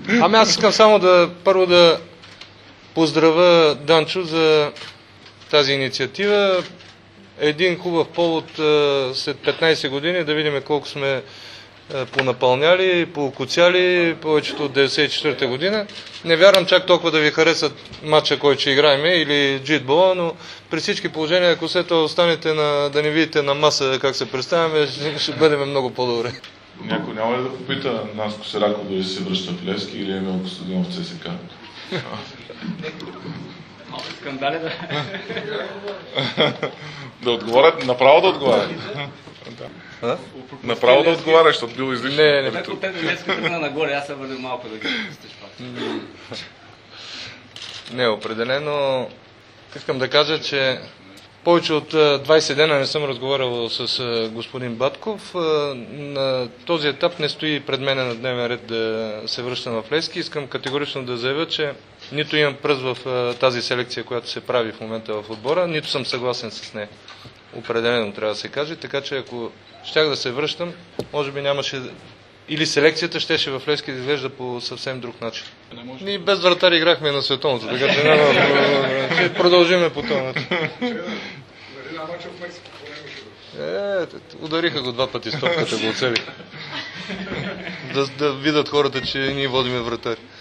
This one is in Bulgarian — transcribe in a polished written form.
Ами аз искам само първо да поздравя Данчо за тази инициатива. Един хубав повод след 15 години да видим колко сме понапълняли, поокуцяли, повечето от 94-та година. Не вярвам чак толкова да ви харесат матча, който ще играем или джитбола, но при всички положения, ако след това останете да не видите на маса как се представяме, ще бъдем много по-добре. Някой няма ли да попита Наско Сераков дали се връща в Левски или Емил Костадинов в ЦСКА? Скандали да. Да отговарят, направо да отговарят. Направо да отговаряш, защото бил излишно. Не. Те днеска тръгна нагоре, аз се върна малко да ги стъжпат. Не, определено искам да кажа, че повече от 20 дена не съм разговарял с господин Батков. На този етап не стои пред мен на дневен ред да се връщам в Левски. Искам категорично да заявя, че нито имам пръст в тази селекция, която се прави в момента в отбора, нито съм съгласен с нея. Определено трябва да се каже, така че ако щях да се връщам, може би нямаше или селекцията щеше в Левски да изглежда по съвсем друг начин. Ние без вратари играхме на световното, така че няма ще продължиме по този начин. Удариха го 2 пъти с топката, го оцелиха. Да видят хората, че ние водиме вратари.